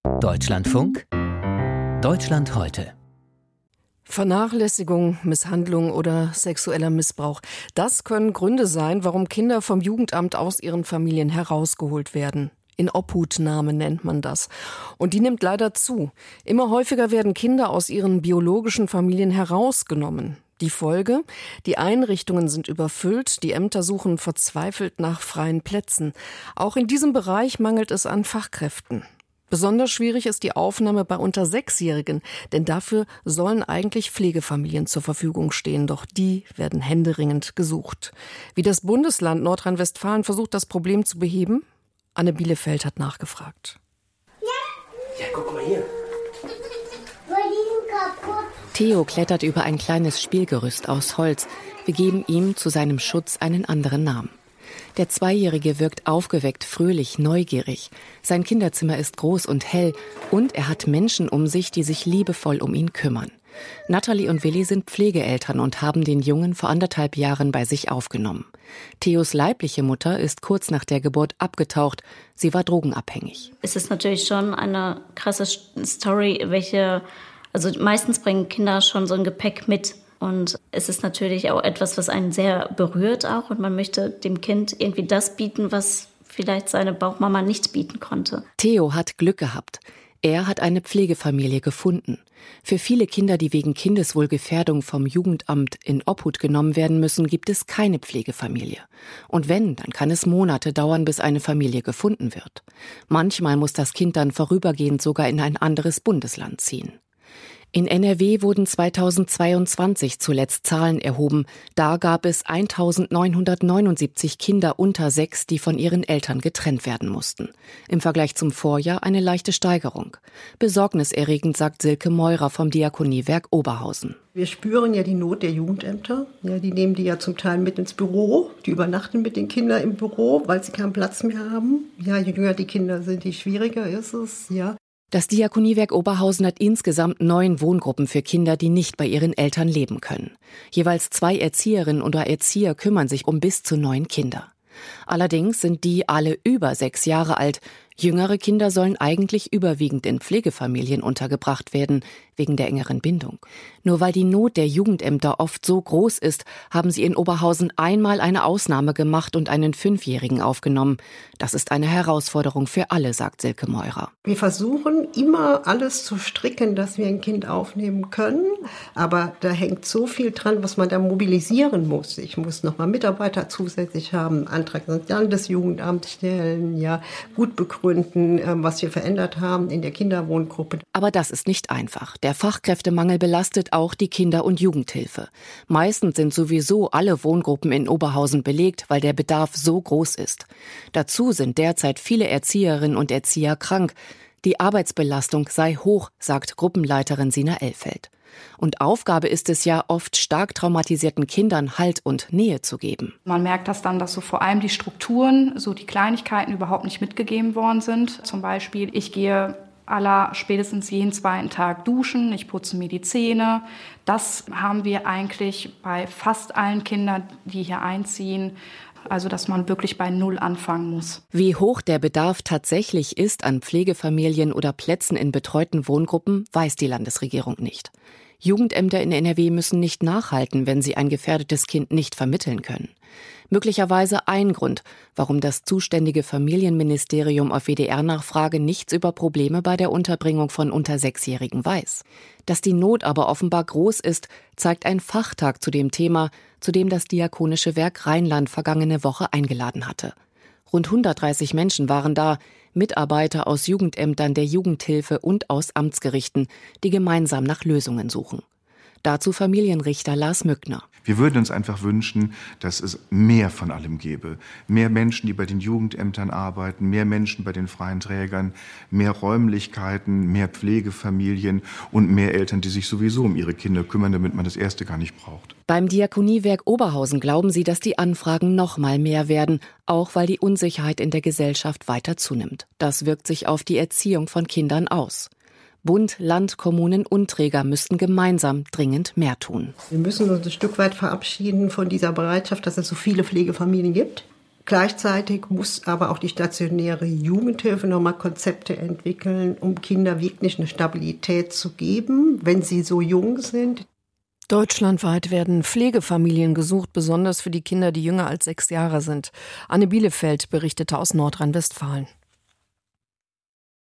Deutschlandfunk, Deutschland heute. Vernachlässigung, Misshandlung oder sexueller Missbrauch. Das können Gründe sein, warum Kinder vom Jugendamt aus ihren Familien herausgeholt werden. In Obhutnahme nennt man das. Und die nimmt leider zu. Immer häufiger werden Kinder aus ihren biologischen Familien herausgenommen. Die Folge? Die Einrichtungen sind überfüllt, die Ämter suchen verzweifelt nach freien Plätzen. Auch in diesem Bereich mangelt es an Fachkräften. Besonders schwierig ist die Aufnahme bei unter 6-Jährigen, denn dafür sollen eigentlich Pflegefamilien zur Verfügung stehen, doch die werden händeringend gesucht. Wie das Bundesland Nordrhein-Westfalen versucht, das Problem zu beheben? Anne Bielefeld hat nachgefragt. Ja, guck mal hier. Theo klettert über ein kleines Spielgerüst aus Holz. Wir geben ihm zu seinem Schutz einen anderen Namen. Der 2-Jährige wirkt aufgeweckt, fröhlich, neugierig. Sein Kinderzimmer ist groß und hell und er hat Menschen um sich, die sich liebevoll um ihn kümmern. Natalie und Willi sind Pflegeeltern und haben den Jungen vor 1,5 Jahren bei sich aufgenommen. Theos leibliche Mutter ist kurz nach der Geburt abgetaucht. Sie war drogenabhängig. Es ist natürlich schon eine krasse Story, also meistens bringen Kinder schon so ein Gepäck mit. Und es ist natürlich auch etwas, was einen sehr berührt auch. Und man möchte dem Kind irgendwie das bieten, was vielleicht seine Bauchmama nicht bieten konnte. Theo hat Glück gehabt. Er hat eine Pflegefamilie gefunden. Für viele Kinder, die wegen Kindeswohlgefährdung vom Jugendamt in Obhut genommen werden müssen, gibt es keine Pflegefamilie. Und wenn, dann kann es Monate dauern, bis eine Familie gefunden wird. Manchmal muss das Kind dann vorübergehend sogar in ein anderes Bundesland ziehen. In NRW wurden 2022 zuletzt Zahlen erhoben. Da gab es 1979 Kinder unter 6, die von ihren Eltern getrennt werden mussten. Im Vergleich zum Vorjahr eine leichte Steigerung. Besorgniserregend, sagt Silke Meurer vom Diakoniewerk Oberhausen. Wir spüren ja die Not der Jugendämter. Ja, die nehmen die ja zum Teil mit ins Büro. Die übernachten mit den Kindern im Büro, weil sie keinen Platz mehr haben. Ja, je jünger die Kinder sind, je schwieriger ist es. Ja. Das Diakoniewerk Oberhausen hat insgesamt 9 Wohngruppen für Kinder, die nicht bei ihren Eltern leben können. Jeweils 2 Erzieherinnen oder Erzieher kümmern sich um bis zu 9 Kinder. Allerdings sind die alle über 6 Jahre alt. Jüngere Kinder sollen eigentlich überwiegend in Pflegefamilien untergebracht werden, wegen der engeren Bindung. Nur weil die Not der Jugendämter oft so groß ist, haben sie in Oberhausen einmal eine Ausnahme gemacht und einen 5-Jährigen aufgenommen. Das ist eine Herausforderung für alle, sagt Silke Meurer. Wir versuchen immer alles zu stricken, dass wir ein Kind aufnehmen können. Aber da hängt so viel dran, was man da mobilisieren muss. Ich muss nochmal Mitarbeiter zusätzlich haben, Antrag ans Landesjugendamt stellen, ja, gut begründen, was wir verändert haben in der Kinderwohngruppe. Aber das ist nicht einfach. Der Fachkräftemangel belastet auch die Kinder- und Jugendhilfe. Meistens sind sowieso alle Wohngruppen in Oberhausen belegt, weil der Bedarf so groß ist. Dazu sind derzeit viele Erzieherinnen und Erzieher krank. Die Arbeitsbelastung sei hoch, sagt Gruppenleiterin Sina Elfeld. Und Aufgabe ist es ja, oft stark traumatisierten Kindern Halt und Nähe zu geben. Man merkt das dann, dass so vor allem die Strukturen, so die Kleinigkeiten überhaupt nicht mitgegeben worden sind. Zum Beispiel, ich gehe spätestens jeden 2. Tag duschen, ich putze mir die Zähne. Das haben wir eigentlich bei fast allen Kindern, die hier einziehen. Also, dass man wirklich bei Null anfangen muss. Wie hoch der Bedarf tatsächlich ist an Pflegefamilien oder Plätzen in betreuten Wohngruppen, weiß die Landesregierung nicht. Jugendämter in NRW müssen nicht nachhalten, wenn sie ein gefährdetes Kind nicht vermitteln können. Möglicherweise ein Grund, warum das zuständige Familienministerium auf WDR-Nachfrage nichts über Probleme bei der Unterbringung von unter 6-Jährigen weiß. Dass die Not aber offenbar groß ist, zeigt ein Fachtag zu dem Thema, zu dem das Diakonische Werk Rheinland vergangene Woche eingeladen hatte. Rund 130 Menschen waren da, Mitarbeiter aus Jugendämtern der Jugendhilfe und aus Amtsgerichten, die gemeinsam nach Lösungen suchen. Dazu Familienrichter Lars Mückner. Wir würden uns einfach wünschen, dass es mehr von allem gäbe. Mehr Menschen, die bei den Jugendämtern arbeiten, mehr Menschen bei den freien Trägern, mehr Räumlichkeiten, mehr Pflegefamilien und mehr Eltern, die sich sowieso um ihre Kinder kümmern, damit man das Erste gar nicht braucht. Beim Diakoniewerk Oberhausen glauben sie, dass die Anfragen noch mal mehr werden, auch weil die Unsicherheit in der Gesellschaft weiter zunimmt. Das wirkt sich auf die Erziehung von Kindern aus. Bund, Land, Kommunen und Träger müssten gemeinsam dringend mehr tun. Wir müssen uns ein Stück weit verabschieden von dieser Bereitschaft, dass es so viele Pflegefamilien gibt. Gleichzeitig muss aber auch die stationäre Jugendhilfe nochmal Konzepte entwickeln, um Kindern wirklich eine Stabilität zu geben, wenn sie so jung sind. Deutschlandweit werden Pflegefamilien gesucht, besonders für die Kinder, die jünger als 6 Jahre sind. Anne Bielefeld berichtete aus Nordrhein-Westfalen.